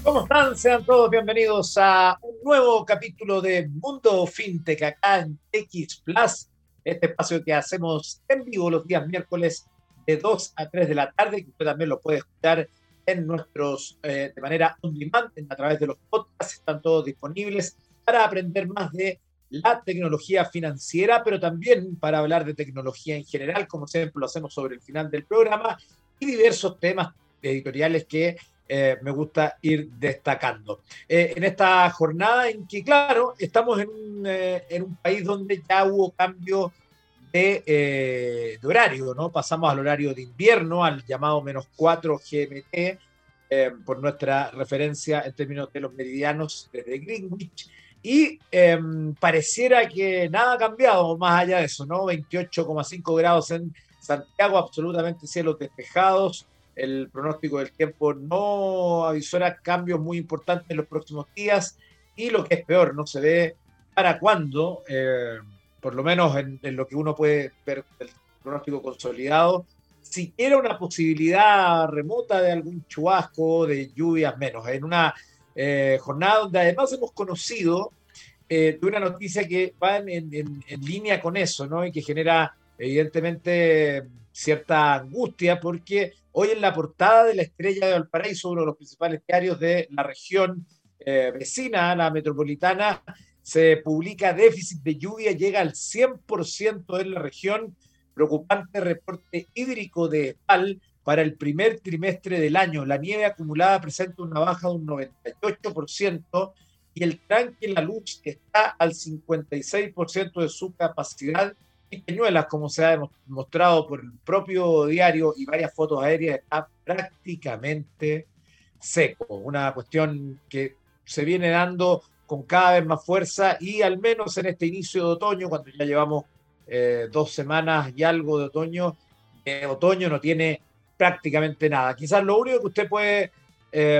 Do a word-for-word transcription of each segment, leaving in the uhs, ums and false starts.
¿Cómo están? Sean todos bienvenidos a un nuevo capítulo de Mundo Fintech acá en X Plus, este espacio que hacemos en vivo los días miércoles de dos a tres de la tarde, que usted también lo puede escuchar en nuestros, eh, de manera on demand, a través de los podcasts, están todos disponibles para aprender más de la tecnología financiera, pero también para hablar de tecnología en general, como siempre lo hacemos sobre el final del programa, y diversos temas editoriales que eh, me gusta ir destacando. Eh, en esta jornada en que, claro, estamos en un, eh, en un país donde ya hubo cambio de, eh, de horario, ¿no? Pasamos al horario de invierno, al llamado menos cuatro G M T, eh, por nuestra referencia en términos de los meridianos desde Greenwich, y eh, pareciera que nada ha cambiado más allá de eso, ¿no? veintiocho coma cinco grados en Santiago, absolutamente cielos despejados. El pronóstico del tiempo no avisora cambios muy importantes en los próximos días, y lo que es peor, no se ve para cuándo, eh, por lo menos en, en lo que uno puede ver del pronóstico consolidado, siquiera una posibilidad remota de algún chubasco, de lluvias menos. En una eh, jornada donde además hemos conocido eh, de una noticia que va en, en, en línea con eso, ¿no? Y que genera evidentemente cierta angustia, porque hoy en la portada de La Estrella de Valparaíso, uno de los principales diarios de la región eh, vecina, la metropolitana, se publica: déficit de lluvia llega al cien por ciento en la región, preocupante reporte hídrico de EPAL para el primer trimestre del año. La nieve acumulada presenta una baja de un noventa y ocho por ciento y el tranque La Luz está al cincuenta y seis por ciento de su capacidad. Y Peñuelas, como se ha demostrado por el propio diario y varias fotos aéreas, está prácticamente seco. Una cuestión que se viene dando con cada vez más fuerza, y al menos en este inicio de otoño, cuando ya llevamos eh, dos semanas y algo de otoño, eh, otoño no tiene prácticamente nada. Quizás lo único que usted puede eh,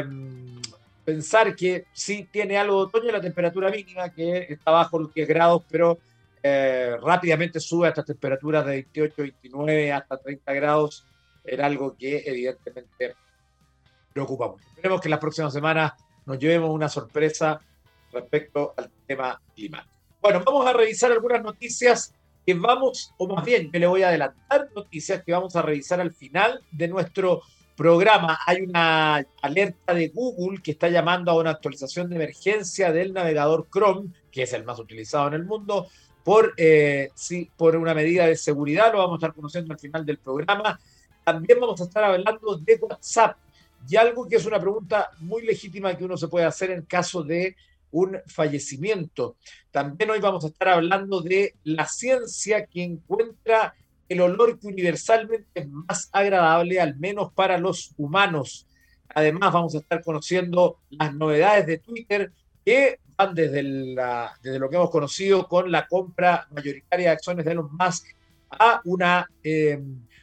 pensar que sí tiene algo de otoño es la temperatura mínima, que está bajo los diez grados, pero Eh, rápidamente sube hasta temperaturas de veintiocho, veintinueve, hasta treinta grados, en algo que evidentemente preocupa mucho. Esperemos que en las próximas semanas nos llevemos una sorpresa respecto al tema climático. Bueno, vamos a revisar algunas noticias que vamos, o más bien, que le voy a adelantar noticias que vamos a revisar al final de nuestro programa. Hay una alerta de Google que está llamando a una actualización de emergencia del navegador Chrome, que es el más utilizado en el mundo, por, eh, sí, por una medida de seguridad. Lo vamos a estar conociendo al final del programa. También vamos a estar hablando de WhatsApp, y algo que es una pregunta muy legítima que uno se puede hacer en caso de un fallecimiento. También hoy vamos a estar hablando de la ciencia que encuentra el olor que universalmente es más agradable, al menos para los humanos. Además, vamos a estar conociendo las novedades de Twitter, que van desde, la, desde lo que hemos conocido con la compra mayoritaria de acciones de Elon Musk a una eh,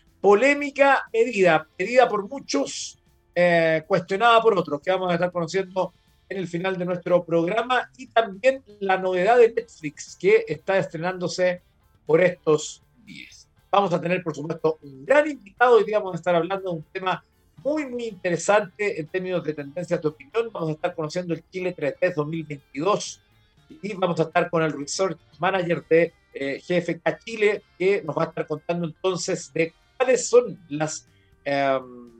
polémica medida, pedida por muchos, eh, cuestionada por otros, que vamos a estar conociendo en el final de nuestro programa. Y también la novedad de Netflix, que está estrenándose por estos días. Vamos a tener, por supuesto, un gran invitado. Hoy día vamos a estar hablando de un tema muy, muy interesante en términos de tendencias de opinión. Vamos a estar conociendo el Chile tres T dos mil veintidós, y vamos a estar con el Research Manager de eh, G F K Chile, que nos va a estar contando entonces de cuáles son las, eh,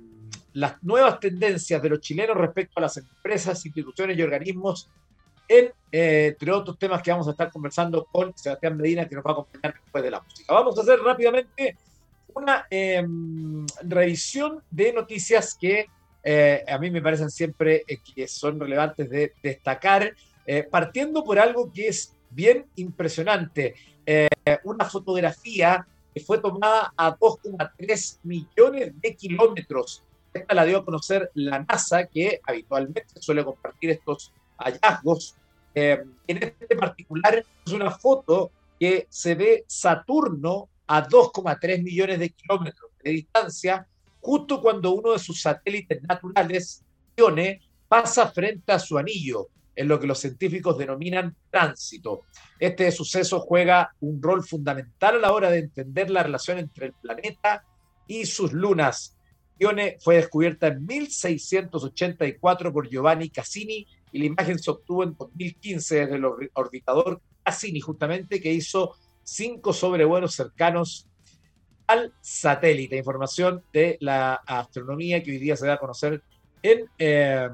las nuevas tendencias de los chilenos respecto a las empresas, instituciones y organismos, en, eh, entre otros temas que vamos a estar conversando con Sebastián Medina, que nos va a acompañar después de la música. Vamos a hacer rápidamente una eh, revisión de noticias que eh, a mí me parecen siempre eh, que son relevantes de destacar, eh, partiendo por algo que es bien impresionante. Eh, una fotografía que fue tomada a dos coma tres millones de kilómetros. Esta la dio a conocer la NASA, que habitualmente suele compartir estos hallazgos. Eh, en este particular es una foto que se ve Saturno a dos coma tres millones de kilómetros de distancia, justo cuando uno de sus satélites naturales, Ione, pasa frente a su anillo, en lo que los científicos denominan tránsito. Este suceso juega un rol fundamental a la hora de entender la relación entre el planeta y sus lunas. Dione fue descubierta en mil seiscientos ochenta y cuatro por Giovanni Cassini y la imagen se obtuvo en dos mil quince desde el orbitador Cassini, justamente, que hizo cinco sobrevuelos cercanos al satélite. Información de la astronomía que hoy día se da a conocer en, eh,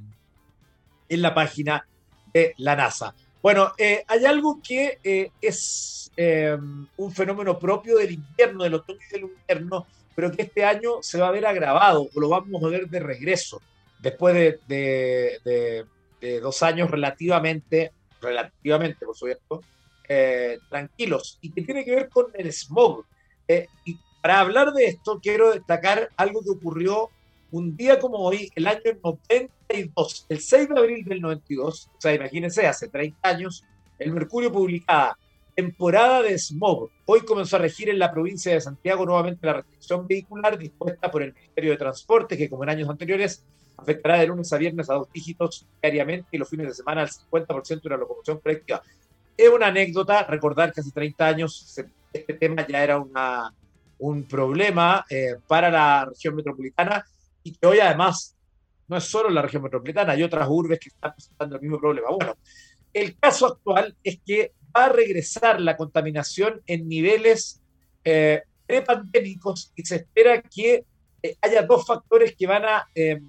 en la página de la NASA. Bueno, eh, hay algo que eh, es eh, un fenómeno propio del invierno, del otoño y del invierno, pero que este año se va a ver agravado, o lo vamos a ver de regreso, después de, de, de, de dos años relativamente, relativamente, por supuesto, eh, tranquilos, y que tiene que ver con el smog. Eh, y para hablar de esto, quiero destacar algo que ocurrió un día como hoy, el año noventa y dos, el seis de abril del noventa y dos, o sea, imagínense, hace treinta años, el Mercurio publicaba temporada de smog. Hoy comenzó a regir en la provincia de Santiago nuevamente la restricción vehicular dispuesta por el Ministerio de Transporte, que como en años anteriores afectará de lunes a viernes a dos dígitos diariamente y los fines de semana al cincuenta por ciento de la locomoción colectiva. Es una anécdota recordar que hace treinta años este tema ya era una, un problema eh, para la región metropolitana y que hoy además no es solo la región metropolitana, hay otras urbes que están presentando el mismo problema. Bueno, el caso actual es que va a regresar la contaminación en niveles eh, prepandémicos y se espera que eh, haya dos factores que van a, eh,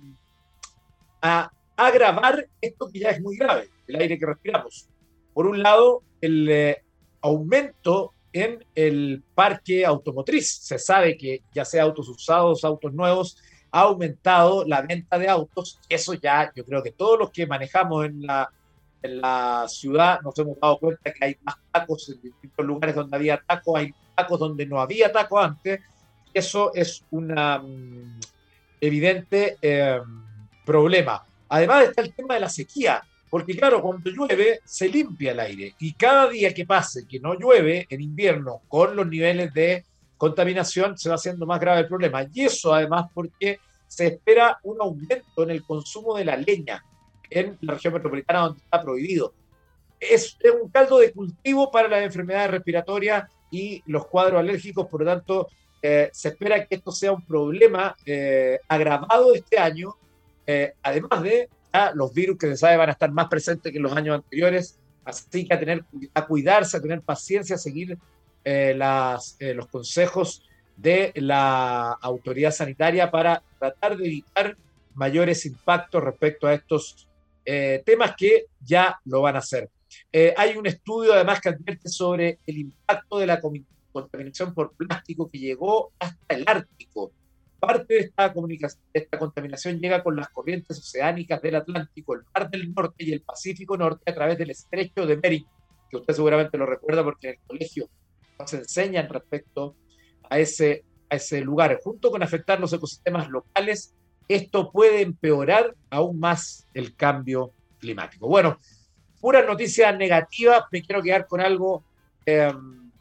a agravar esto que ya es muy grave, el aire que respiramos. Por un lado, el eh, aumento en el parque automotriz. Se sabe que ya sea autos usados, autos nuevos, ha aumentado la venta de autos. Eso ya, yo creo que todos los que manejamos en la, en la ciudad nos hemos dado cuenta que hay más tacos en distintos lugares donde había tacos, hay tacos donde no había tacos antes. Eso es un um, evidente eh, problema. Además está el tema de la sequía, porque claro, cuando llueve se limpia el aire y cada día que pase que no llueve en invierno con los niveles de contaminación se va haciendo más grave el problema. Y eso además porque se espera un aumento en el consumo de la leña en la región metropolitana donde está prohibido. Es, es un caldo de cultivo para las enfermedades respiratorias y los cuadros alérgicos, por lo tanto, eh, se espera que esto sea un problema eh, agravado este año, eh, además de ya, los virus que se sabe van a estar más presentes que en los años anteriores, así que a, tener, a cuidarse, a tener paciencia, a seguir eh, las, eh, los consejos de la autoridad sanitaria para tratar de evitar mayores impactos respecto a estos eh, temas que ya lo van a hacer. Eh, hay un estudio además que advierte sobre el impacto de la contaminación por plástico que llegó hasta el Ártico. Parte de esta, esta contaminación llega con las corrientes oceánicas del Atlántico, el Mar del Norte y el Pacífico Norte a través del estrecho de Bering, que usted seguramente lo recuerda porque en el colegio nos enseñan respecto a ese, a ese lugar. Junto con afectar los ecosistemas locales, esto puede empeorar aún más el cambio climático. Bueno, puras noticias negativas, me quiero quedar con algo eh,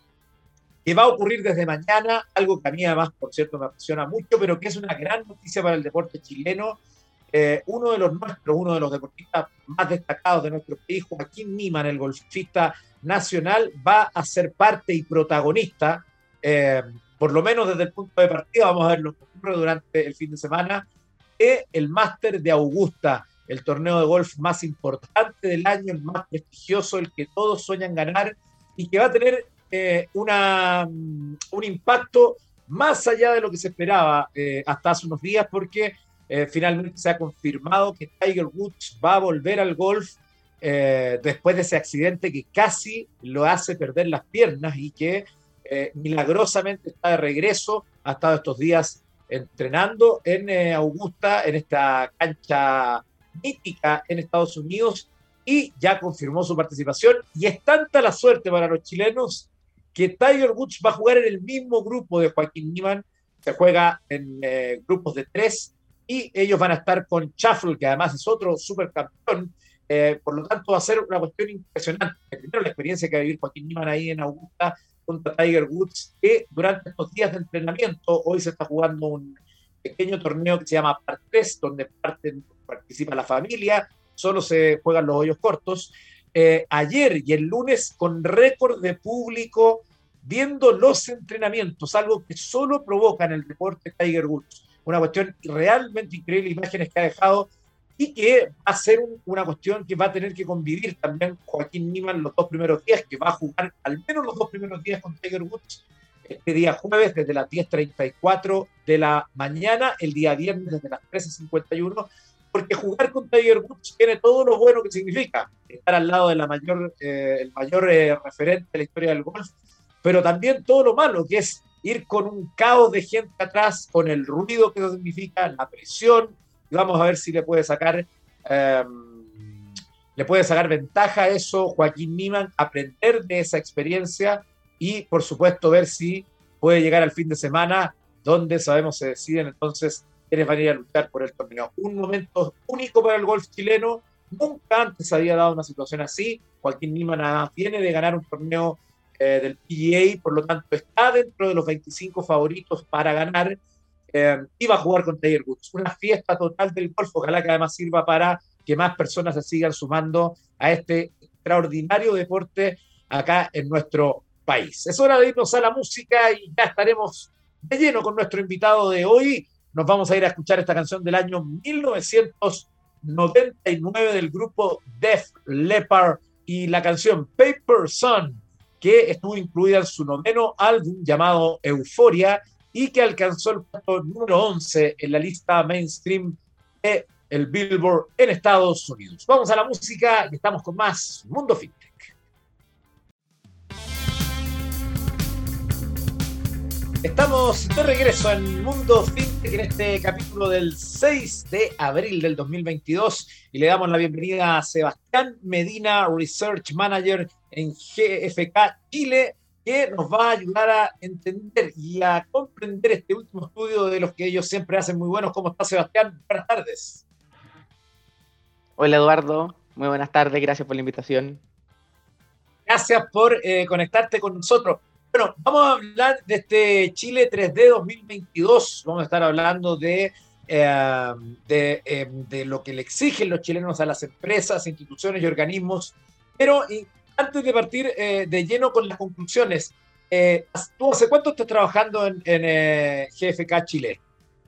que va a ocurrir desde mañana, algo que a mí además, por cierto, me apasiona mucho, pero que es una gran noticia para el deporte chileno. Eh, uno de los nuestros, uno de los deportistas más destacados de nuestro país, Joaquín Niemann, el golfista nacional, va a ser parte y protagonista, eh, por lo menos desde el punto de partida, vamos a ver lo que ocurre durante el fin de semana, de el Máster de Augusta, el torneo de golf más importante del año, el más prestigioso, el que todos sueñan ganar y que va a tener eh, una, un impacto más allá de lo que se esperaba eh, hasta hace unos días, porque eh, finalmente se ha confirmado que Tiger Woods va a volver al golf eh, después de ese accidente que casi lo hace perder las piernas y que eh, milagrosamente está de regreso. Ha estado estos días entrenando en eh, Augusta, en esta cancha mítica en Estados Unidos, y ya confirmó su participación, y es tanta la suerte para los chilenos que Tiger Woods va a jugar en el mismo grupo de Joaquín Niemann. Se juega en eh, grupos de tres y ellos van a estar con Schauffele, que además es otro supercampeón, eh, por lo tanto va a ser una cuestión impresionante. Primero la experiencia que va a vivir Joaquín Niemann ahí en Augusta contra Tiger Woods, que durante estos días de entrenamiento, hoy se está jugando un pequeño torneo que se llama Par tres, donde parten, participa la familia, solo se juegan los hoyos cortos. Eh, ayer y el lunes con récord de público viendo los entrenamientos, algo que solo provoca en el deporte Tiger Woods. una cuestión realmente increíble, imágenes que ha dejado, y que va a ser un, una cuestión que va a tener que convivir también Joaquín Niemann los dos primeros días, que va a jugar al menos los dos primeros días con Tiger Woods, este día jueves desde las diez treinta y cuatro de la mañana, el día viernes desde las trece cincuenta y uno, porque jugar con Tiger Woods tiene todo lo bueno que significa, estar al lado de la mayor, eh, el mayor eh, referente de la historia del golf, pero también todo lo malo, que es ir con un caos de gente atrás, con el ruido que eso significa, la presión, y vamos a ver si le puede sacar eh, le puede sacar ventaja a eso Joaquín Niemann, aprender de esa experiencia y por supuesto ver si puede llegar al fin de semana donde sabemos se deciden entonces quiénes van a ir a luchar por el torneo. Un momento único para el golf chileno, nunca antes había dado una situación así. Joaquín Niemann viene de ganar un torneo eh, del P G A, por lo tanto está dentro de los veinticinco favoritos para ganar. Eh, iba a jugar con Tiger Woods, una fiesta total del golf, ojalá que además sirva para que más personas se sigan sumando a este extraordinario deporte acá en nuestro país. Es hora de irnos a la música y ya estaremos de lleno con nuestro invitado de hoy. Nos vamos a ir a escuchar esta canción del año mil novecientos noventa y nueve del grupo Def Leppard y la canción Paper Sun, que estuvo incluida en su noveno álbum llamado Euphoria y que alcanzó el puesto número once en la lista mainstream de el Billboard en Estados Unidos. Vamos a la música y estamos con más Mundo FinTech. Estamos de regreso en Mundo FinTech en este capítulo del seis de abril del dos mil veintidós y le damos la bienvenida a Sebastián Medina, Research Manager en G F K Chile, que nos va a ayudar a entender y a comprender este último estudio de los que ellos siempre hacen muy buenos. ¿Cómo está, Sebastián? Buenas tardes. Hola, Eduardo. Muy buenas tardes. Gracias por la invitación. Gracias por eh, conectarte con nosotros. Bueno, vamos a hablar de este Chile tres D dos mil veintidós. Vamos a estar hablando de, eh, de, eh, de lo que le exigen los chilenos a las empresas, instituciones y organismos. Pero y, antes de partir eh, de lleno con las conclusiones, eh, ¿tú hace cuánto estás trabajando en, en eh, G F K Chile?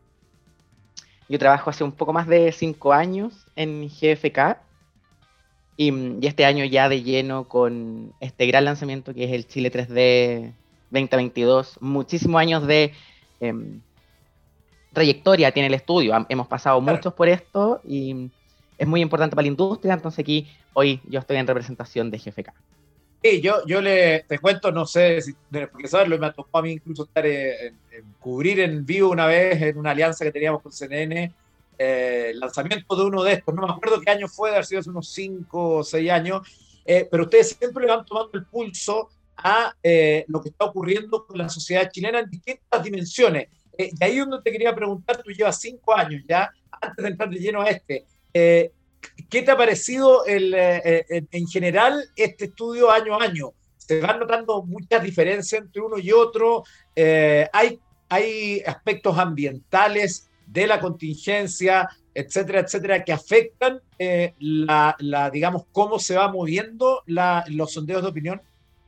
Yo trabajo hace un poco más de cinco años en G F K y, y este año ya de lleno con este gran lanzamiento que es el Chile tres D veinte veintidós. Muchísimos años de eh, trayectoria tiene el estudio. Hemos pasado claro. muchos por esto y es muy importante para la industria, entonces aquí hoy yo estoy en representación de G F K. Sí, yo, yo le, te cuento, no sé si porque saberlo, me tocó a mí incluso estar en, en cubrir en vivo una vez en una alianza que teníamos con C N N, eh, el lanzamiento de uno de estos, no me acuerdo qué año fue, de haber sido hace unos cinco o seis años, eh, pero ustedes siempre le van tomando el pulso a eh, lo que está ocurriendo con la sociedad chilena en distintas dimensiones. Eh, y ahí donde te quería preguntar, tú llevas cinco años ya, antes de entrar de lleno a este, eh, ¿qué te ha parecido el, eh, en, en general este estudio año a año? ¿Se van notando muchas diferencias entre uno y otro? Eh, hay, ¿Hay aspectos ambientales de la contingencia, etcétera, etcétera, que afectan eh, la, la, digamos, cómo se va moviendo la, los sondeos de opinión?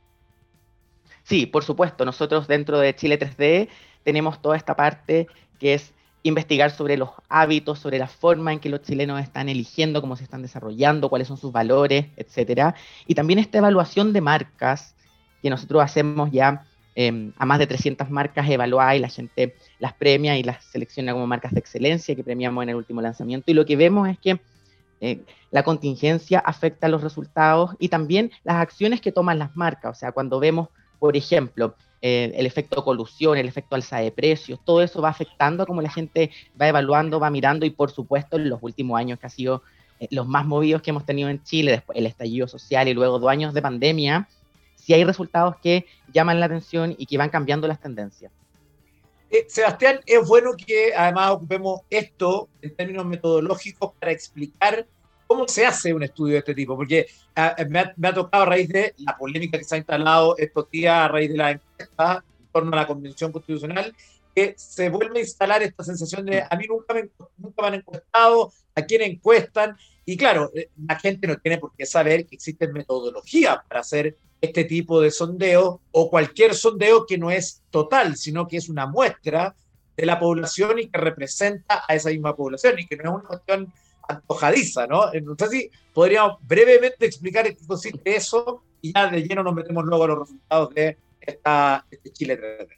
Sí, por supuesto. Nosotros dentro de Chile tres D tenemos toda esta parte que es investigar sobre los hábitos, sobre la forma en que los chilenos están eligiendo, cómo se están desarrollando, cuáles son sus valores, etcétera. Y también esta evaluación de marcas que nosotros hacemos ya eh, a más de trescientas marcas evaluadas y la gente las premia y las selecciona como marcas de excelencia que premiamos en el último lanzamiento. Y lo que vemos es que eh, la contingencia afecta los resultados y también las acciones que toman las marcas. O sea, cuando vemos, por ejemplo, Eh, el efecto colusión, el efecto alza de precios, todo eso va afectando a cómo la gente va evaluando, va mirando y por supuesto en los últimos años que ha sido eh, los más movidos que hemos tenido en Chile, después el estallido social y luego dos años de pandemia, sí hay resultados que llaman la atención y que van cambiando las tendencias. Eh, Sebastián, es bueno que además ocupemos esto en términos metodológicos para explicar cómo se hace un estudio de este tipo, porque uh, me, ha, me ha tocado a raíz de la polémica que se ha instalado estos días a raíz de la encuesta en torno a la Convención Constitucional, que se vuelve a instalar esta sensación de a mí nunca me, nunca me han encuestado, a quién encuestan, y claro, la gente no tiene por qué saber que existen metodologías para hacer este tipo de sondeo o cualquier sondeo que no es total, sino que es una muestra de la población y que representa a esa misma población y que no es una cuestión antojadiza, ¿no? No sé si podríamos brevemente explicar en qué consiste eso y ya de lleno nos metemos luego a los resultados de esta, este Chile tres D.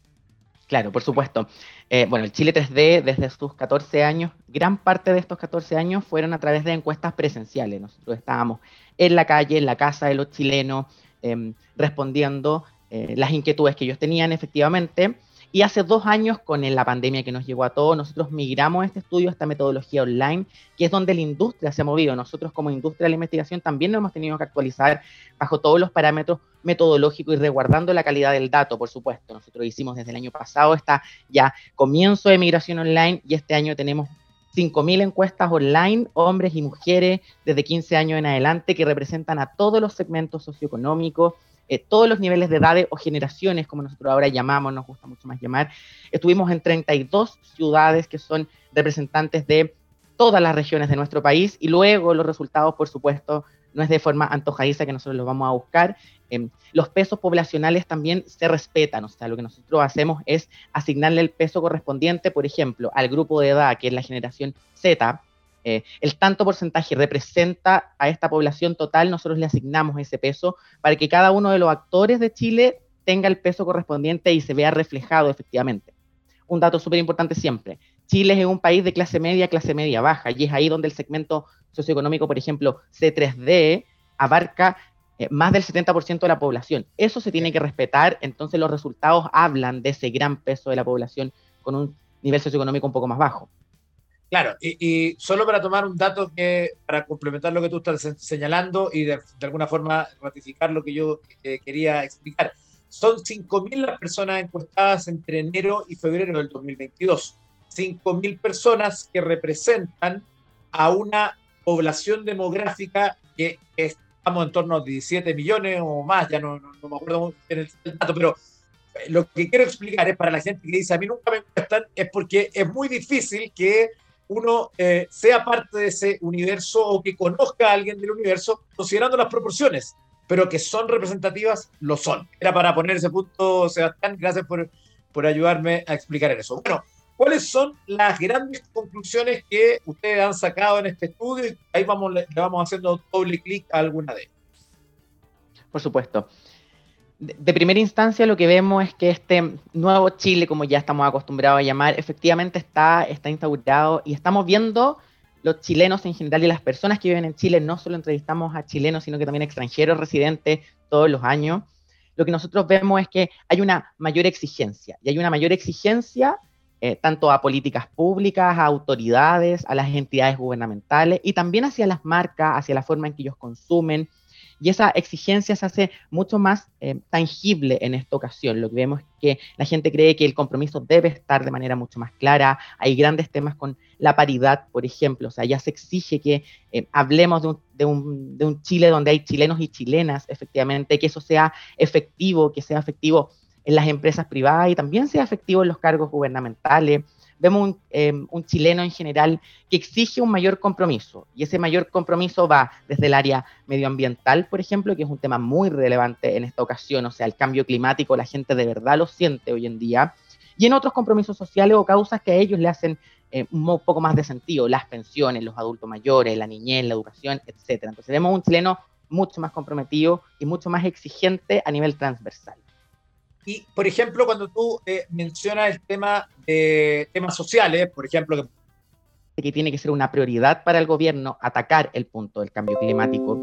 Claro, por supuesto. Eh, bueno, el Chile tres D desde sus catorce años, gran parte de estos catorce años fueron a través de encuestas presenciales. Nosotros estábamos en la calle, en la casa de los chilenos, eh, respondiendo eh, las inquietudes que ellos tenían efectivamente. Y hace dos años, con la pandemia que nos llegó a todos, nosotros migramos este estudio a esta metodología online, que es donde la industria se ha movido. Nosotros como industria de la investigación también nos hemos tenido que actualizar bajo todos los parámetros metodológicos y resguardando la calidad del dato, por supuesto. Nosotros hicimos desde el año pasado esta ya comienzo de migración online y este año tenemos cinco mil encuestas online, hombres y mujeres desde quince años en adelante, que representan a todos los segmentos socioeconómicos, Eh, todos los niveles de edades o generaciones, como nosotros ahora llamamos, nos gusta mucho más llamar. Estuvimos en treinta y dos ciudades que son representantes de todas las regiones de nuestro país y luego los resultados, por supuesto, no es de forma antojadiza que nosotros los vamos a buscar. Eh, los pesos poblacionales también se respetan, o sea, lo que nosotros hacemos es asignarle el peso correspondiente, por ejemplo, al grupo de edad, que es la generación Z. Eh, el tanto porcentaje representa a esta población total, nosotros le asignamos ese peso para que cada uno de los actores de Chile tenga el peso correspondiente y se vea reflejado efectivamente. Un dato súper importante siempre, Chile es un país de clase media, clase media baja, y es ahí donde el segmento socioeconómico, por ejemplo, C tres D, abarca eh, más del setenta por ciento de la población. Eso se tiene que respetar, entonces los resultados hablan de ese gran peso de la población con un nivel socioeconómico un poco más bajo. Claro, y, y solo para tomar un dato que, para complementar lo que tú estás señalando y de, de alguna forma ratificar lo que yo eh, quería explicar, son cinco mil las personas encuestadas entre enero y febrero del dos mil veintidós. cinco mil personas que representan a una población demográfica que estamos en torno a diecisiete millones o más, ya no, no, no me acuerdo en el, el dato, pero lo que quiero explicar es para la gente que dice a mí nunca me encuestan, es porque es muy difícil que uno eh, sea parte de ese universo o que conozca a alguien del universo, considerando las proporciones, pero que son representativas, lo son. Era para poner ese punto, Sebastián, gracias por, por ayudarme a explicar eso. Bueno, ¿cuáles son las grandes conclusiones que ustedes han sacado en este estudio? Y ahí vamos, le vamos haciendo doble clic a alguna de ellas. Por supuesto. De primera instancia, lo que vemos es que este nuevo Chile, como ya estamos acostumbrados a llamar, efectivamente está, está instaurado y estamos viendo los chilenos en general y las personas que viven en Chile. No solo entrevistamos a chilenos, sino que también extranjeros residentes todos los años. Lo que nosotros vemos es que hay una mayor exigencia y hay una mayor exigencia eh, tanto a políticas públicas, a autoridades, a las entidades gubernamentales y también hacia las marcas, hacia la forma en que ellos consumen. Y esa exigencia se hace mucho más eh, tangible en esta ocasión. Lo que vemos es que la gente cree que el compromiso debe estar de manera mucho más clara. Hay grandes temas con la paridad, por ejemplo. O sea, ya se exige que eh, hablemos de un, de, un, de un Chile donde hay chilenos y chilenas, efectivamente, que eso sea efectivo, que sea efectivo en las empresas privadas y también sea efectivo en los cargos gubernamentales. Vemos un, eh, un chileno en general que exige un mayor compromiso, y ese mayor compromiso va desde el área medioambiental, por ejemplo, que es un tema muy relevante en esta ocasión. O sea, el cambio climático, la gente de verdad lo siente hoy en día, y en otros compromisos sociales o causas que a ellos le hacen eh, un poco más de sentido, las pensiones, los adultos mayores, la niñez, la educación, etcétera. Entonces vemos un chileno mucho más comprometido y mucho más exigente a nivel transversal. Y, por ejemplo, cuando tú eh, mencionas el tema de temas sociales, por ejemplo, que... que tiene que ser una prioridad para el gobierno atacar el punto del cambio climático,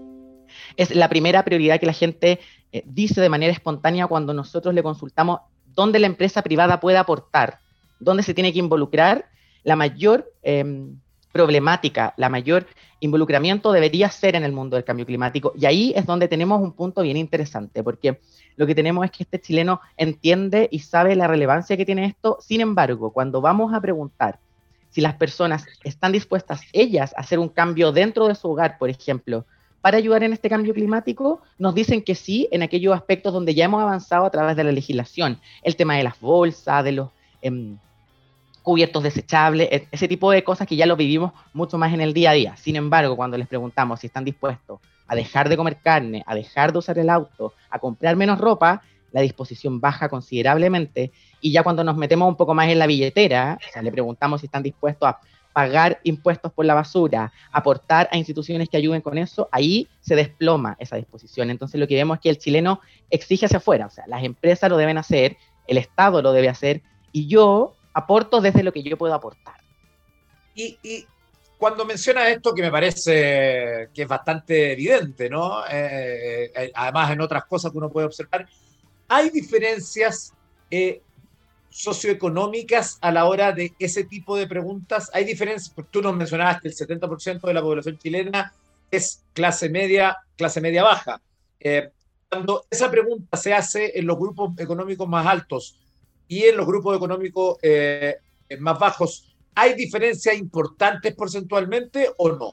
es la primera prioridad que la gente eh, dice de manera espontánea cuando nosotros le consultamos dónde la empresa privada puede aportar, dónde se tiene que involucrar. La mayor eh, problemática, la mayor involucramiento debería ser en el mundo del cambio climático, y ahí es donde tenemos un punto bien interesante, porque lo que tenemos es que este chileno entiende y sabe la relevancia que tiene esto. Sin embargo, cuando vamos a preguntar si las personas están dispuestas ellas a hacer un cambio dentro de su hogar, por ejemplo, para ayudar en este cambio climático, nos dicen que sí en aquellos aspectos donde ya hemos avanzado a través de la legislación, el tema de las bolsas, de los eh, cubiertos desechables, ese tipo de cosas que ya lo vivimos mucho más en el día a día. Sin embargo, cuando les preguntamos si están dispuestos a dejar de comer carne, a dejar de usar el auto, a comprar menos ropa, la disposición baja considerablemente y ya cuando nos metemos un poco más en la billetera, o sea, le preguntamos si están dispuestos a pagar impuestos por la basura, aportar a instituciones que ayuden con eso, ahí se desploma esa disposición. Entonces lo que vemos es que el chileno exige hacia afuera, o sea, las empresas lo deben hacer, el Estado lo debe hacer, y yo aporto desde lo que yo puedo aportar. Y, y cuando menciona esto, que me parece que es bastante evidente, ¿no? Eh, eh, además, en otras cosas que uno puede observar, ¿hay diferencias eh, socioeconómicas a la hora de ese tipo de preguntas? ¿Hay diferencias? Tú nos mencionabas que el setenta por ciento de la población chilena es clase media, clase media baja. Eh, cuando esa pregunta se hace en los grupos económicos más altos y en los grupos económicos eh, más bajos, ¿hay diferencias importantes porcentualmente o no?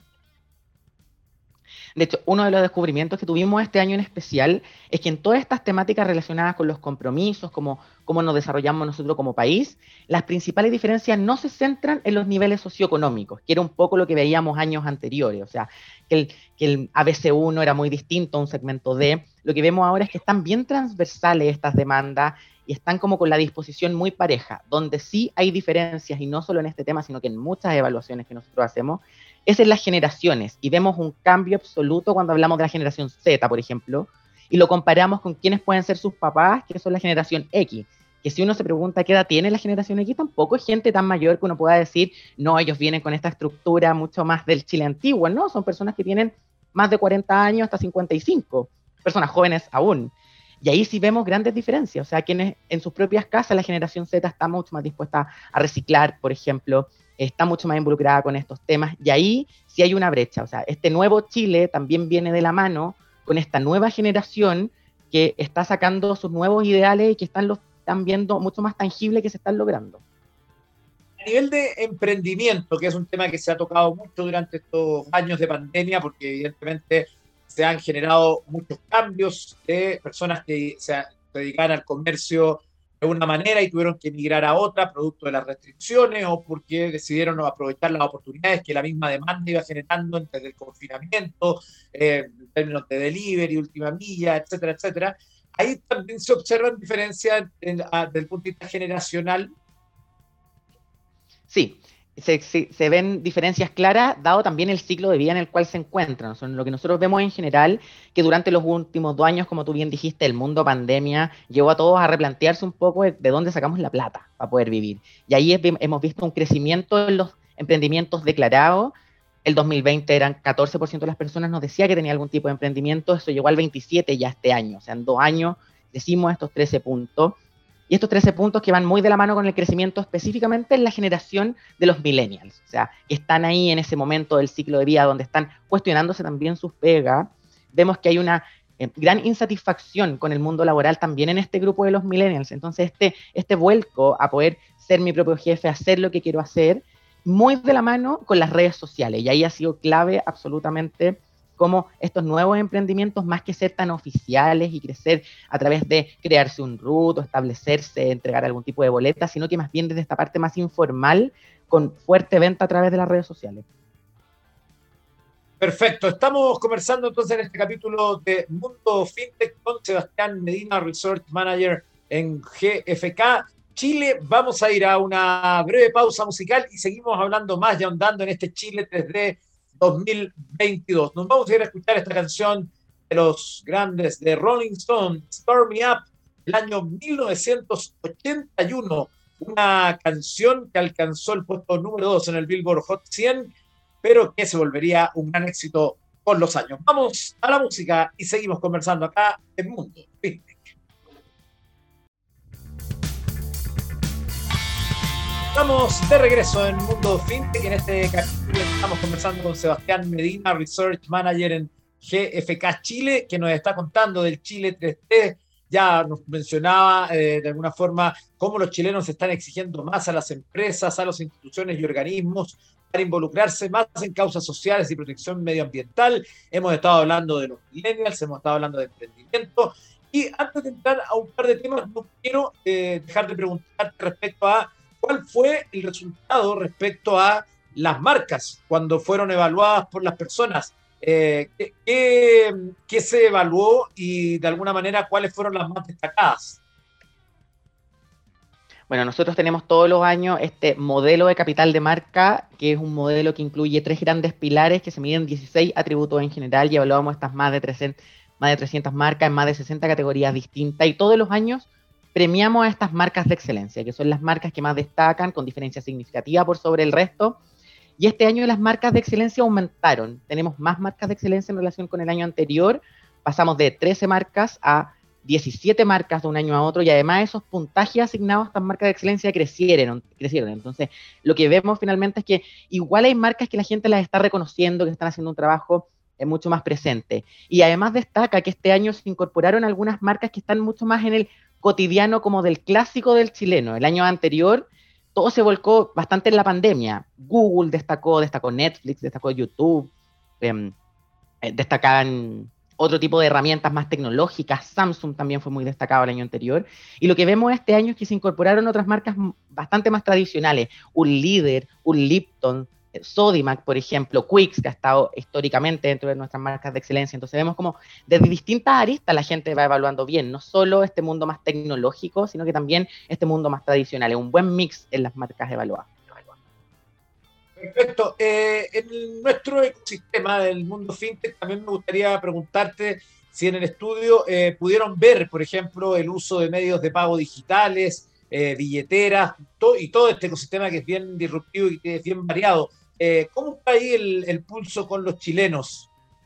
De hecho, uno de los descubrimientos que tuvimos este año en especial es que en todas estas temáticas relacionadas con los compromisos, como cómo nos desarrollamos nosotros como país, las principales diferencias no se centran en los niveles socioeconómicos, que era un poco lo que veíamos años anteriores, o sea, que el, que el A B C uno era muy distinto a un segmento D. Lo que vemos ahora es que están bien transversales estas demandas y están como con la disposición muy pareja. Donde sí hay diferencias, y no solo en este tema, sino que en muchas evaluaciones que nosotros hacemos, es en las generaciones, y vemos un cambio absoluto cuando hablamos de la generación Z, por ejemplo, y lo comparamos con quienes pueden ser sus papás, que son la generación X, que si uno se pregunta qué edad tiene la generación X, tampoco es gente tan mayor que uno pueda decir, no, ellos vienen con esta estructura mucho más del Chile antiguo, no, son personas que tienen más de cuarenta años hasta cincuenta y cinco, personas jóvenes aún. Y ahí sí vemos grandes diferencias, o sea, quienes en sus propias casas la generación Z está mucho más dispuesta a reciclar, por ejemplo, está mucho más involucrada con estos temas, y ahí sí hay una brecha, o sea, este nuevo Chile también viene de la mano con esta nueva generación que está sacando sus nuevos ideales y que están, los, están viendo mucho más tangible que se están logrando. A nivel de emprendimiento, que es un tema que se ha tocado mucho durante estos años de pandemia, porque evidentemente se han generado muchos cambios de personas que se dedican al comercio de una manera y tuvieron que emigrar a otra, producto de las restricciones o porque decidieron aprovechar las oportunidades que la misma demanda iba generando desde el confinamiento, eh, en términos de delivery, última milla, etcétera, etcétera. Ahí también se observan diferencias desde el punto de vista generacional. Sí, se, se, se ven diferencias claras, dado también el ciclo de vida en el cual se encuentran. Son lo que nosotros vemos en general, que durante los últimos dos años, como tú bien dijiste, el mundo pandemia llevó a todos a replantearse un poco de, de dónde sacamos la plata para poder vivir. Y ahí es, hemos visto un crecimiento en los emprendimientos declarados. El dos mil veinte eran catorce por ciento de las personas nos decía que tenía algún tipo de emprendimiento, eso llegó al veintisiete por ciento ya este año. O sea, en dos años crecimos estos trece puntos. Y estos trece puntos que van muy de la mano con el crecimiento específicamente en la generación de los millennials, o sea, que están ahí en ese momento del ciclo de vida donde están cuestionándose también sus pegas. Vemos que hay una eh, gran insatisfacción con el mundo laboral también en este grupo de los millennials. Entonces, este, este vuelco a poder ser mi propio jefe, hacer lo que quiero hacer, muy de la mano con las redes sociales. Y ahí ha sido clave absolutamente como estos nuevos emprendimientos, más que ser tan oficiales y crecer a través de crearse un root o establecerse, entregar algún tipo de boleta, sino que más bien desde esta parte más informal, con fuerte venta a través de las redes sociales. Perfecto, estamos conversando entonces en este capítulo de Mundo Fintech con Sebastián Medina, Research Manager en G F K Chile. Vamos a ir a una breve pausa musical y seguimos hablando más y ahondando en este Chile tres D dos mil veintidós. Nos vamos a ir a escuchar esta canción de los grandes de Rolling Stone, Start Me Up, del año mil novecientos ochenta y uno, una canción que alcanzó el puesto número dos en el Billboard Hot cien, pero que se volvería un gran éxito con los años. Vamos a la música y seguimos conversando acá en Mundo Fintech. Estamos de regreso en Mundo Fintech. En este capítulo estamos conversando con Sebastián Medina, Research Manager en G F K Chile, que nos está contando del Chile tres D. Ya nos mencionaba eh, de alguna forma cómo los chilenos están exigiendo más a las empresas, a las instituciones y organismos para involucrarse más en causas sociales y protección medioambiental. Hemos estado hablando de los millennials, hemos estado hablando de emprendimiento. Y antes de entrar a un par de temas, no quiero eh, dejar de preguntarte respecto a ¿cuál fue el resultado respecto a las marcas cuando fueron evaluadas por las personas? Eh, ¿qué, qué, ¿Qué se evaluó y de alguna manera cuáles fueron las más destacadas? Bueno, nosotros tenemos todos los años este modelo de capital de marca, que es un modelo que incluye tres grandes pilares que se miden dieciséis atributos en general y evaluamos estas más de trescientas, más de trescientas marcas en más de sesenta categorías distintas y todos los años premiamos a estas marcas de excelencia, que son las marcas que más destacan con diferencia significativa por sobre el resto. Y este año las marcas de excelencia aumentaron. Tenemos más marcas de excelencia en relación con el año anterior. Pasamos de trece marcas a diecisiete marcas de un año a otro y además esos puntajes asignados a estas marcas de excelencia crecieron, crecieron. Entonces, lo que vemos finalmente es que igual hay marcas que la gente las está reconociendo, que están haciendo un trabajo eh, mucho más presente. Y además destaca que este año se incorporaron algunas marcas que están mucho más en el cotidiano como del clásico del chileno. El año anterior todo se volcó bastante en la pandemia. Google destacó, destacó Netflix, destacó YouTube, eh, destacaban otro tipo de herramientas más tecnológicas. Samsung también fue muy destacado el año anterior. Y lo que vemos este año es que se incorporaron otras marcas bastante más tradicionales. Un Líder, un Lipton, Sodimac, por ejemplo, Quicks, que ha estado históricamente dentro de nuestras marcas de excelencia. Entonces vemos como desde distintas aristas la gente va evaluando bien, no solo este mundo más tecnológico, sino que también este mundo más tradicional. Es un buen mix en las marcas evaluadas. Perfecto. Eh, en nuestro ecosistema del mundo fintech también me gustaría preguntarte si en el estudio eh, pudieron ver, por ejemplo, el uso de medios de pago digitales, eh, billeteras, to y todo este ecosistema que es bien disruptivo y que es bien variado. Eh, ¿Cómo está ahí el, el pulso con los chilenos?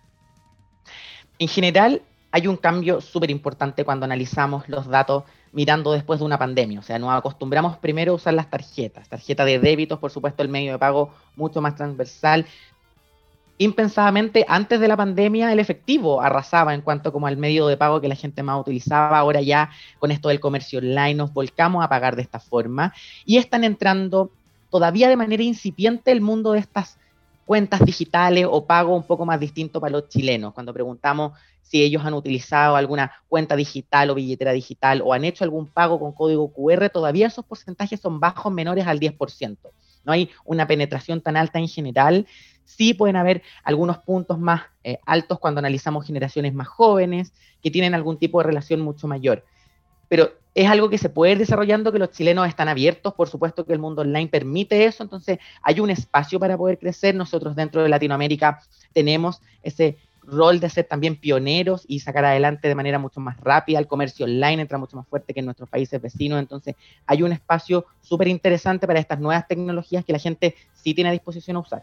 En general, hay un cambio súper importante cuando analizamos los datos mirando después de una pandemia. O sea, nos acostumbramos primero a usar las tarjetas. Tarjeta de débitos, por supuesto, el medio de pago mucho más transversal. Impensadamente, antes de la pandemia, el efectivo arrasaba en cuanto como al medio de pago que la gente más utilizaba. Ahora ya, con esto del comercio online, nos volcamos a pagar de esta forma. Y están entrando todavía de manera incipiente el mundo de estas cuentas digitales o pago un poco más distinto para los chilenos. Cuando preguntamos si ellos han utilizado alguna cuenta digital o billetera digital o han hecho algún pago con código cu erre, todavía esos porcentajes son bajos, menores al diez por ciento. No hay una penetración tan alta en general. Sí pueden haber algunos puntos más eh, altos cuando analizamos generaciones más jóvenes que tienen algún tipo de relación mucho mayor. Pero es algo que se puede ir desarrollando, que los chilenos están abiertos, por supuesto que el mundo online permite eso, entonces hay un espacio para poder crecer. Nosotros dentro de Latinoamérica tenemos ese rol de ser también pioneros y sacar adelante de manera mucho más rápida. El comercio online entra mucho más fuerte que en nuestros países vecinos, entonces hay un espacio súper interesante para estas nuevas tecnologías que la gente sí tiene a disposición a usar.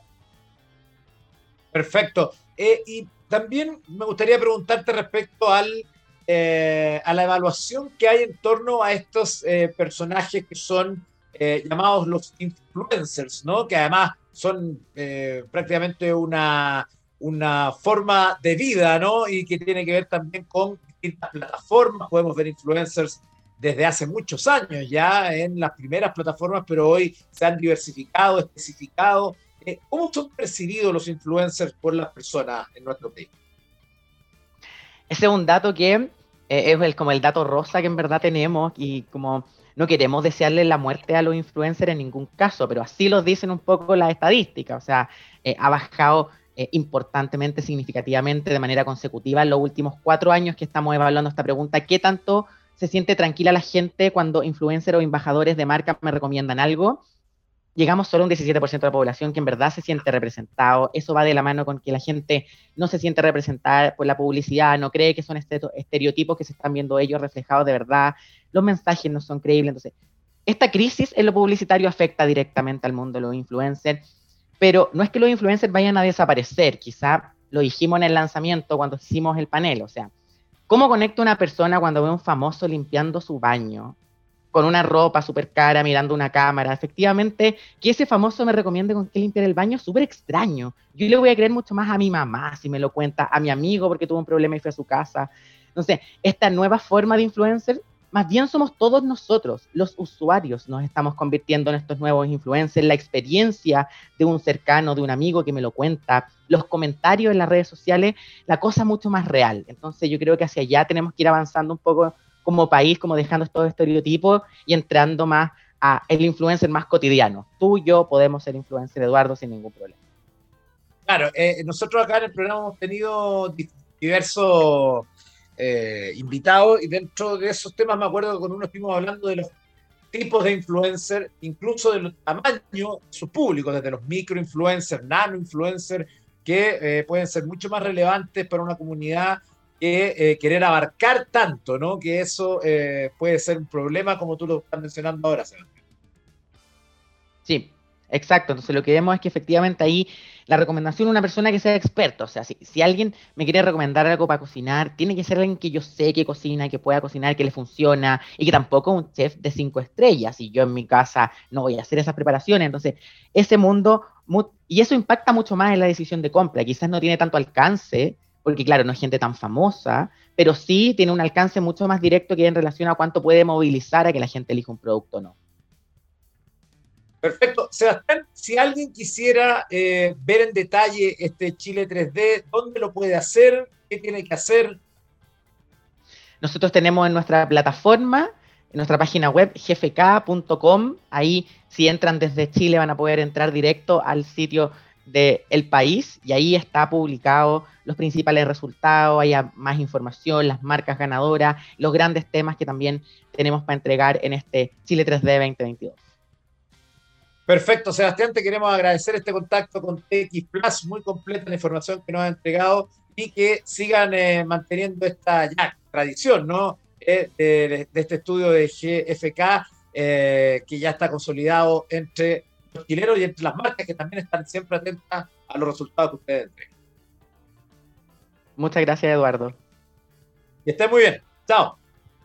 Perfecto. Eh, y también me gustaría preguntarte respecto al Eh, a la evaluación que hay en torno a estos eh, personajes que son eh, llamados los influencers, ¿no? Que además son eh, prácticamente una, una forma de vida, ¿no? Y que tiene que ver también con distintas plataformas. Podemos ver influencers desde hace muchos años ya en las primeras plataformas, pero hoy se han diversificado, especificado. Eh, ¿Cómo son percibidos los influencers por las personas en nuestro país? Ese es un dato que eh, es el, como el dato rosa que en verdad tenemos y como no queremos desearle la muerte a los influencers en ningún caso, pero así lo dicen un poco las estadísticas. O sea, eh, ha bajado eh, importantemente, significativamente, de manera consecutiva en los últimos cuatro años que estamos evaluando esta pregunta. ¿Qué tanto se siente tranquila la gente cuando influencers o embajadores de marca me recomiendan algo? Llegamos solo a un diecisiete por ciento de la población que en verdad se siente representado. Eso va de la mano con que la gente no se siente representada por la publicidad, no cree que son estereotipos que se están viendo ellos reflejados de verdad, los mensajes no son creíbles. Entonces, esta crisis en lo publicitario afecta directamente al mundo de los influencers, pero no es que los influencers vayan a desaparecer, quizá lo dijimos en el lanzamiento cuando hicimos el panel, o sea, ¿cómo conecta una persona cuando ve a un famoso limpiando su baño? Con una ropa súper cara, mirando una cámara? Efectivamente, que ese famoso me recomiende con qué limpiar el baño, súper extraño. Yo le voy a creer mucho más a mi mamá si me lo cuenta, a mi amigo porque tuvo un problema y fue a su casa. Entonces, esta nueva forma de influencer, más bien somos todos nosotros, los usuarios, nos estamos convirtiendo en estos nuevos influencers, la experiencia de un cercano, de un amigo que me lo cuenta, los comentarios en las redes sociales, la cosa mucho más real. Entonces, yo creo que hacia allá tenemos que ir avanzando un poco como país, como dejando estos estereotipos y entrando más a el influencer más cotidiano. Tú y yo podemos ser influencer, Eduardo, sin ningún problema. Claro, eh, nosotros acá en el programa hemos tenido diversos eh, invitados y dentro de esos temas me acuerdo que con uno estuvimos hablando de los tipos de influencer, incluso del tamaño de su público, desde los microinfluencers, nanoinfluencers, que eh, pueden ser mucho más relevantes para una comunidad que eh, querer abarcar tanto, ¿no? Que eso eh, puede ser un problema, como tú lo estás mencionando ahora, Sebastián. Sí, exacto. Entonces lo que vemos es que efectivamente ahí la recomendación de una persona que sea experta. O sea, si, si alguien me quiere recomendar algo para cocinar, tiene que ser alguien que yo sé que cocina, que pueda cocinar, que le funciona y que tampoco es un chef de cinco estrellas. Y yo en mi casa no voy a hacer esas preparaciones. Entonces, ese mundo, y eso impacta mucho más en la decisión de compra. Quizás no tiene tanto alcance, porque claro, no es gente tan famosa, pero sí tiene un alcance mucho más directo que en relación a cuánto puede movilizar a que la gente elija un producto o no. Perfecto. Sebastián, si alguien quisiera eh, ver en detalle este Chile tres D, ¿dónde lo puede hacer? ¿Qué tiene que hacer? Nosotros tenemos en nuestra plataforma, en nuestra página web, jefe k punto com, ahí si entran desde Chile van a poder entrar directo al sitio del país y ahí está publicado los principales resultados, hay más información, las marcas ganadoras, los grandes temas que también tenemos para entregar en este Chile tres D veinte veintidós. Perfecto, Sebastián, te queremos agradecer este contacto con T X Plus, muy completa la información que nos ha entregado y que sigan eh, manteniendo esta ya tradición, ¿no? Eh, de, de este estudio de G F K, eh, que ya está consolidado entre los chilenos y entre las marcas que también están siempre atentas a los resultados que ustedes entregan. Muchas gracias, Eduardo. Y estén muy bien. Chao.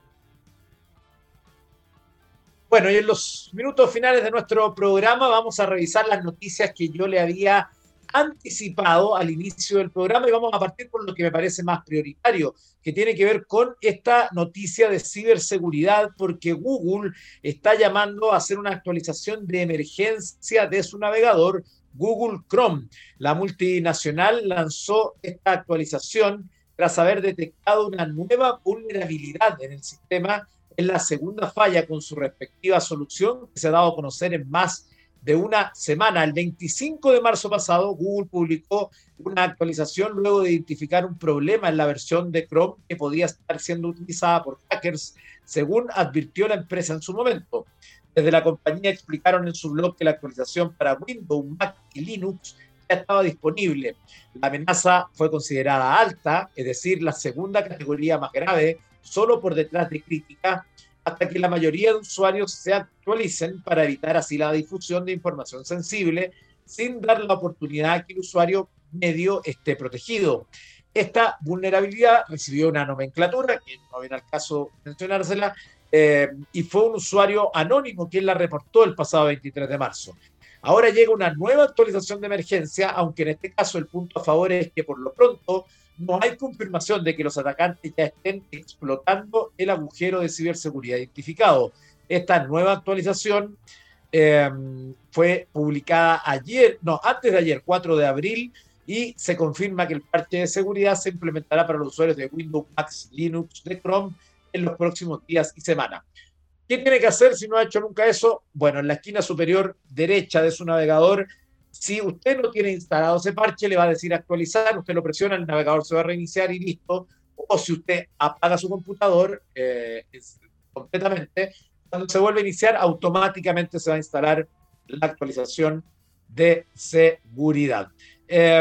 Bueno, y en los minutos finales de nuestro programa vamos a revisar las noticias que yo le había anticipado al inicio del programa y vamos a partir por lo que me parece más prioritario, que tiene que ver con esta noticia de ciberseguridad, porque Google está llamando a hacer una actualización de emergencia de su navegador Google Chrome. La multinacional lanzó esta actualización tras haber detectado una nueva vulnerabilidad en el sistema. Es la segunda falla con su respectiva solución que se ha dado a conocer en más de una semana. El veinticinco de marzo pasado, Google publicó una actualización luego de identificar un problema en la versión de Chrome que podía estar siendo utilizada por hackers, según advirtió la empresa en su momento. Desde la compañía explicaron en su blog que la actualización para Windows, Mac y Linux ya estaba disponible. La amenaza fue considerada alta, es decir, la segunda categoría más grave, solo por detrás de crítica, hasta que la mayoría de usuarios se actualicen para evitar así la difusión de información sensible sin dar la oportunidad a que el usuario medio esté protegido. Esta vulnerabilidad recibió una nomenclatura, que no viene al caso mencionársela, eh, y fue un usuario anónimo quien la reportó el pasado veintitrés de marzo. Ahora llega una nueva actualización de emergencia, aunque en este caso el punto a favor es que por lo pronto no hay confirmación de que los atacantes ya estén explotando el agujero de ciberseguridad identificado. Esta nueva actualización eh, fue publicada ayer, no, antes de ayer, cuatro de abril, y se confirma que el parche de seguridad se implementará para los usuarios de Windows, Mac, Linux, de Chrome en los próximos días y semanas. ¿Qué tiene que hacer si no ha hecho nunca eso? Bueno, en la esquina superior derecha de su navegador, si usted no tiene instalado ese parche, le va a decir actualizar, usted lo presiona, el navegador se va a reiniciar y listo. O si usted apaga su computador eh, completamente, cuando se vuelve a iniciar, automáticamente se va a instalar la actualización de seguridad. Eh,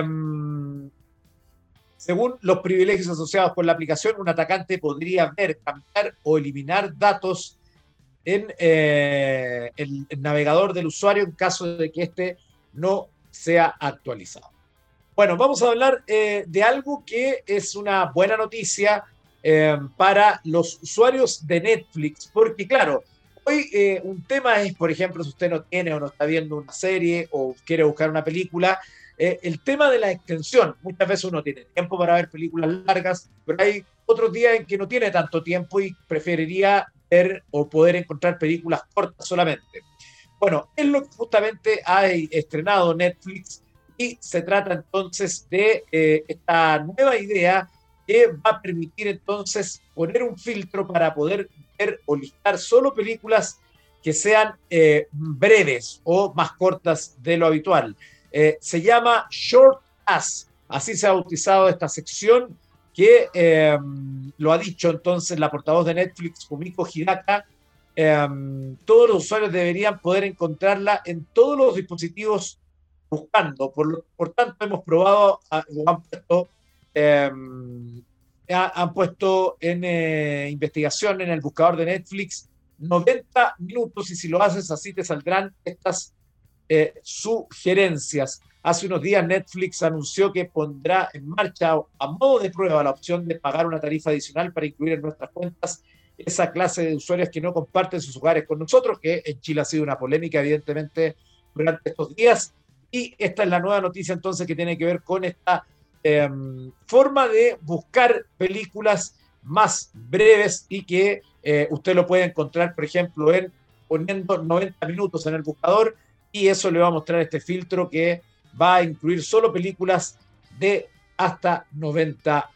según los privilegios asociados con la aplicación, un atacante podría ver, cambiar o eliminar datos en eh, el, el navegador del usuario en caso de que éste no sea actualizado. Bueno, vamos a hablar eh, de algo que es una buena noticia eh, para los usuarios de Netflix, porque claro, hoy eh, un tema es, por ejemplo, si usted no tiene o no está viendo una serie o quiere buscar una película, eh, el tema de la extensión. Muchas veces uno tiene tiempo para ver películas largas, pero hay otros días en que no tiene tanto tiempo y preferiría ver o poder encontrar películas cortas solamente. Bueno, es lo que justamente ha estrenado Netflix y se trata entonces de eh, esta nueva idea que va a permitir entonces poner un filtro para poder ver o listar solo películas que sean eh, breves o más cortas de lo habitual. Eh, se llama Short As, así se ha bautizado esta sección que eh, lo ha dicho entonces la portavoz de Netflix, Fumiko Hidaka, eh, todos los usuarios deberían poder encontrarla en todos los dispositivos buscando. Por, lo, por tanto, hemos probado, o han puesto, eh, han puesto en eh, investigación en el buscador de Netflix noventa minutos, y si lo haces así te saldrán estas eh, sugerencias. Hace unos días Netflix anunció que pondrá en marcha a modo de prueba la opción de pagar una tarifa adicional para incluir en nuestras cuentas esa clase de usuarios que no comparten sus hogares con nosotros, que en Chile ha sido una polémica evidentemente durante estos días. Y esta es la nueva noticia entonces que tiene que ver con esta eh, forma de buscar películas más breves y que eh, usted lo puede encontrar, por ejemplo, en poniendo noventa minutos en el buscador, y eso le va a mostrar este filtro que va a incluir solo películas de hasta noventa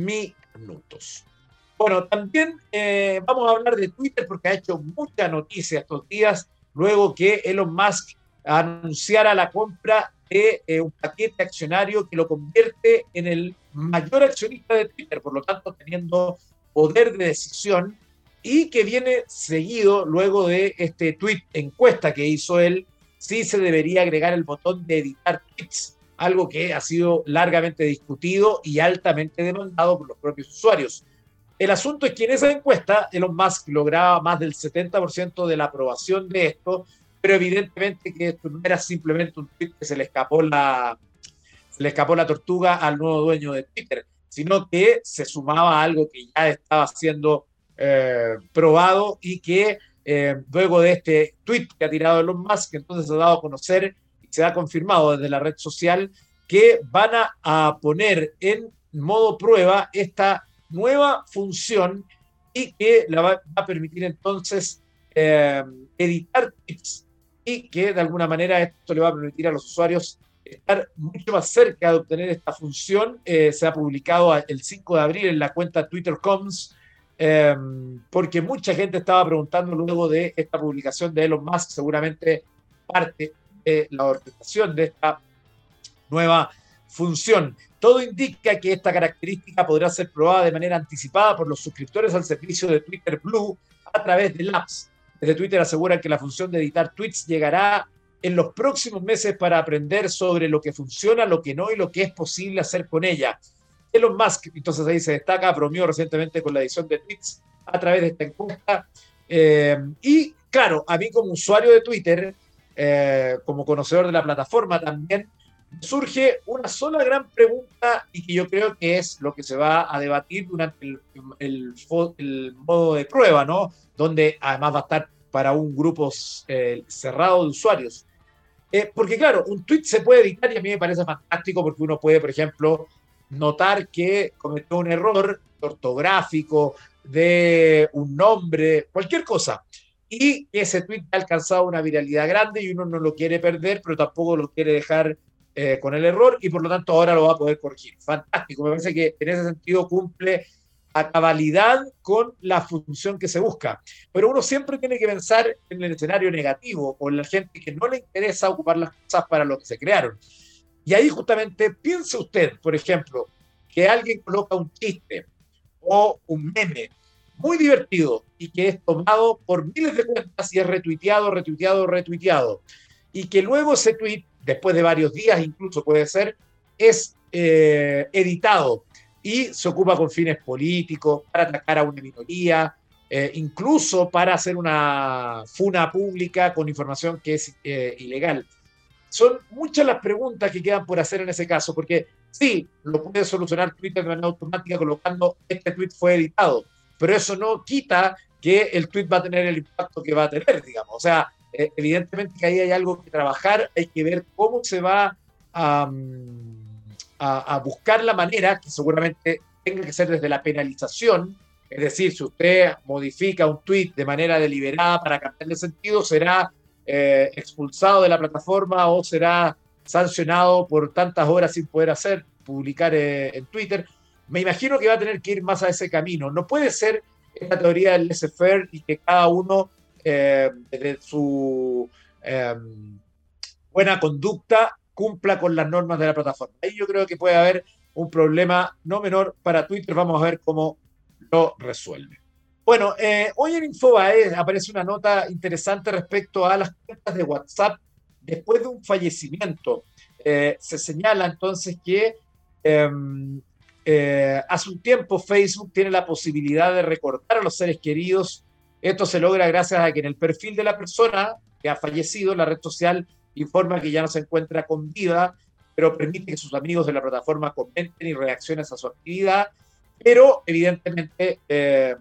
minutos. Bueno, también eh, vamos a hablar de Twitter porque ha hecho mucha noticia estos días luego que Elon Musk anunciara la compra de eh, un paquete accionario que lo convierte en el mayor accionista de Twitter, por lo tanto teniendo poder de decisión, y que viene seguido luego de este tweet encuesta que hizo él, si se debería agregar el botón de editar tweets, algo que ha sido largamente discutido y altamente demandado por los propios usuarios. El asunto es que en esa encuesta Elon Musk lograba más del setenta por ciento de la aprobación de esto, pero evidentemente que esto no era simplemente un tweet que se le escapó la, se le escapó la tortuga al nuevo dueño de Twitter, sino que se sumaba a algo que ya estaba siendo eh, probado y que eh, luego de este tweet que ha tirado Elon Musk, entonces se ha dado a conocer y se ha confirmado desde la red social que van a, a poner en modo prueba esta nueva función y que la va, va a permitir entonces eh, editar tweets, y que de alguna manera esto le va a permitir a los usuarios estar mucho más cerca de obtener esta función. Eh, se ha publicado el cinco de abril en la cuenta Twitter Coms, eh, porque mucha gente estaba preguntando luego de esta publicación de Elon Musk, seguramente parte de la organización de esta nueva función. Todo indica que esta característica podrá ser probada de manera anticipada por los suscriptores al servicio de Twitter Blue a través de Labs. Desde Twitter aseguran que la función de editar tweets llegará en los próximos meses para aprender sobre lo que funciona, lo que no y lo que es posible hacer con ella. Elon Musk, entonces ahí se destaca, bromeó recientemente con la edición de tweets a través de esta encuesta. Eh, y claro, a mí como usuario de Twitter, eh, como conocedor de la plataforma también, surge una sola gran pregunta y que yo creo que es lo que se va a debatir durante el, el, el modo de prueba, ¿no? Donde además va a estar para un grupo eh, cerrado de usuarios. Eh, porque claro, un tweet se puede editar y a mí me parece fantástico porque uno puede, por ejemplo, notar que cometió un error ortográfico de un nombre, cualquier cosa, y ese tweet ha alcanzado una viralidad grande y uno no lo quiere perder, pero tampoco lo quiere dejar Eh, con el error, y por lo tanto ahora lo va a poder corregir. Fantástico, me parece que en ese sentido cumple a cabalidad con la función que se busca. Pero uno siempre tiene que pensar en el escenario negativo o en la gente que no le interesa ocupar las cosas para lo que se crearon. Y ahí justamente piense usted, por ejemplo, que alguien coloca un chiste o un meme muy divertido y que es tomado por miles de cuentas y es retuiteado, retuiteado, retuiteado, y que luego ese tweet, después de varios días incluso puede ser, es eh, editado y se ocupa con fines políticos, para atacar a una minoría, eh, incluso para hacer una funa pública con información que es eh, ilegal. Son muchas las preguntas que quedan por hacer en ese caso, porque sí, lo puede solucionar Twitter de manera automática colocando este tweet fue editado, pero eso no quita que el tweet va a tener el impacto que va a tener, digamos. O sea, eh, evidentemente que ahí hay algo que trabajar, hay que ver cómo se va a, a, a buscar la manera, que seguramente tenga que ser desde la penalización, es decir, si usted modifica un tweet de manera deliberada para cambiarle sentido, será eh, expulsado de la plataforma o será sancionado por tantas horas sin poder hacer, publicar eh, en Twitter. Me imagino que va a tener que ir más a ese camino. No puede ser esta teoría del laissez-faire y que cada uno eh, de su eh, buena conducta cumpla con las normas de la plataforma. Ahí yo creo que puede haber un problema no menor para Twitter. Vamos a ver cómo lo resuelve. Bueno, eh, hoy en Infobae aparece una nota interesante respecto a las cuentas de WhatsApp después de un fallecimiento. Eh, se señala entonces que eh, eh, hace un tiempo Facebook tiene la posibilidad de recordar a los seres queridos. Esto se logra gracias a que en el perfil de la persona que ha fallecido, la red social informa que ya no se encuentra con vida, pero permite que sus amigos de la plataforma comenten y reaccionen a su actividad, pero evidentemente eh,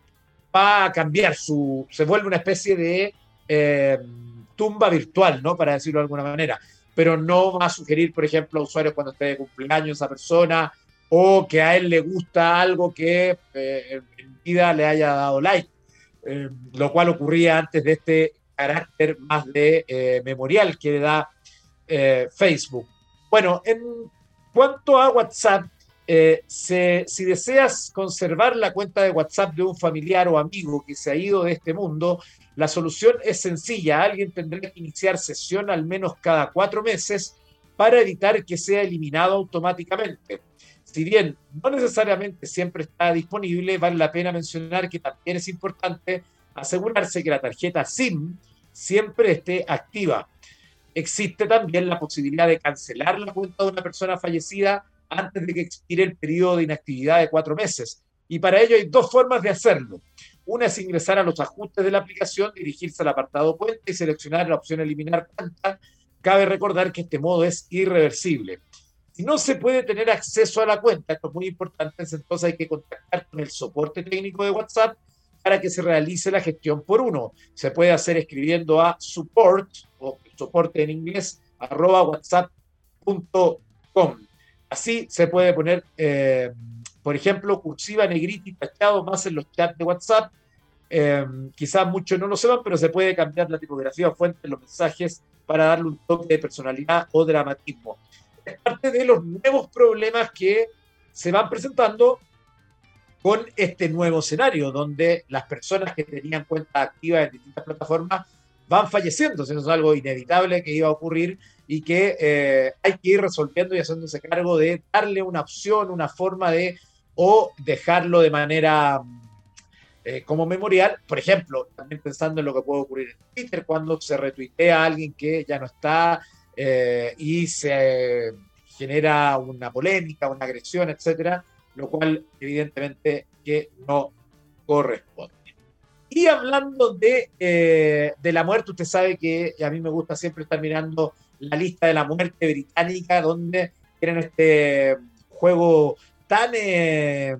va a cambiar su, se vuelve una especie de eh, tumba virtual, ¿no? Para decirlo de alguna manera, pero no va a sugerir, por ejemplo, a usuarios cuando esté de cumpleaños esa persona o que a él le gusta algo que eh, en vida le haya dado like, eh, lo cual ocurría antes de este carácter más de eh, memorial que le da eh, Facebook. Bueno, en cuanto a WhatsApp, eh, se, si deseas conservar la cuenta de WhatsApp de un familiar o amigo que se ha ido de este mundo, la solución es sencilla. Alguien tendrá que iniciar sesión al menos cada cuatro meses para evitar que sea eliminado automáticamente. Si bien no necesariamente siempre está disponible, vale la pena mencionar que también es importante asegurarse que la tarjeta SIM siempre esté activa. Existe también la posibilidad de cancelar la cuenta de una persona fallecida antes de que expire el periodo de inactividad de cuatro meses. Y para ello hay dos formas de hacerlo. Una es ingresar a los ajustes de la aplicación, dirigirse al apartado cuenta y seleccionar la opción eliminar cuenta. Cabe recordar que este modo es irreversible. Si no se puede tener acceso a la cuenta, esto es muy importante, entonces hay que contactar con el soporte técnico de WhatsApp para que se realice la gestión por uno. Se puede hacer escribiendo a support, o soporte en inglés, arroba whatsapp punto com. Así se puede poner, eh, por ejemplo, cursiva, negrita y tachado más en los chats de WhatsApp. Eh, quizás muchos no lo sepan, pero se puede cambiar la tipografía o fuente de los mensajes para darle un toque de personalidad o dramatismo. Es parte de los nuevos problemas que se van presentando con este nuevo escenario, donde las personas que tenían cuentas activas en distintas plataformas van falleciendo. Eso es algo inevitable que iba a ocurrir y que eh, hay que ir resolviendo y haciéndose cargo de darle una opción, una forma de, o dejarlo de manera eh, como memorial. Por ejemplo, también pensando en lo que puede ocurrir en Twitter, cuando se retuitea a alguien que ya no está eh, y se genera una polémica, una agresión, etcétera, lo cual evidentemente que no corresponde. Y hablando de, eh, de la muerte, usted sabe que a mí me gusta siempre estar mirando la lista de la muerte británica, donde tienen este juego tan eh,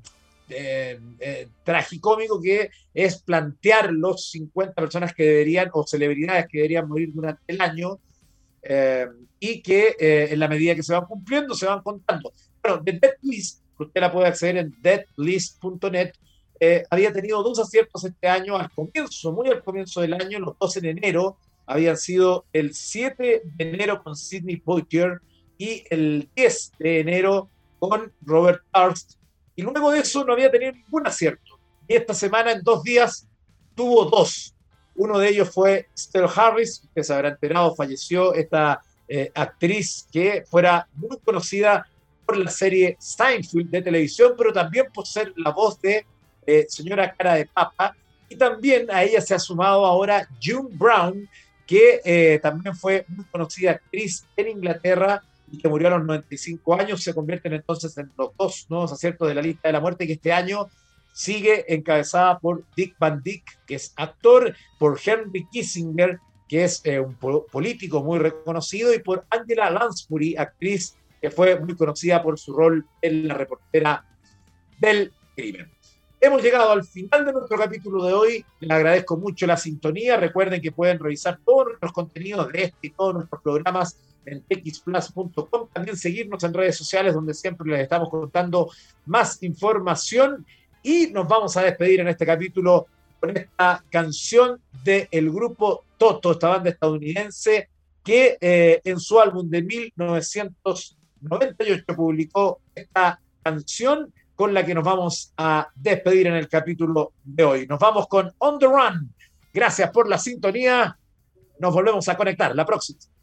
eh, eh, tragicómico que es plantear los cincuenta personas que deberían, o celebridades que deberían morir durante el año, eh, y que eh, en la medida que se van cumpliendo, se van contando. Bueno, de Death List, usted la puede acceder en death list punto net, eh, había tenido dos aciertos este año al comienzo, muy al comienzo del año, los dos en enero, habían sido el siete de enero con Sidney Poitier y el diez de enero con Robert Durst, y luego de eso no había tenido ningún acierto. Y esta semana, en dos días, tuvo dos. Uno de ellos fue Stella Harris, que se habrá enterado, falleció, esta eh, actriz que fuera muy conocida por la serie Seinfeld de televisión, pero también por ser la voz de eh, Señora Cara de Papa. Y también a ella se ha sumado ahora June Brown, que eh, también fue muy conocida actriz en Inglaterra y que murió a los noventa y cinco años. Se convierten entonces en los dos nuevos aciertos de la lista de la muerte, que este año sigue encabezada por Dick Van Dyke, que es actor, por Henry Kissinger, que es eh, un po- político muy reconocido, y por Angela Lansbury, actriz que fue muy conocida por su rol en La reportera del crimen. Hemos llegado al final de nuestro capítulo de hoy. Les agradezco mucho la sintonía. Recuerden que pueden revisar todos nuestros contenidos de este y todos nuestros programas en t x plus punto com. También seguirnos en redes sociales, donde siempre les estamos contando más información. Y nos vamos a despedir en este capítulo con esta canción del grupo Toto, esta banda estadounidense que eh, en su álbum de mil novecientos noventa y ocho publicó esta canción con la que nos vamos a despedir en el capítulo de hoy. Nos vamos con On the Run. Gracias por la sintonía. Nos volvemos a conectar la próxima.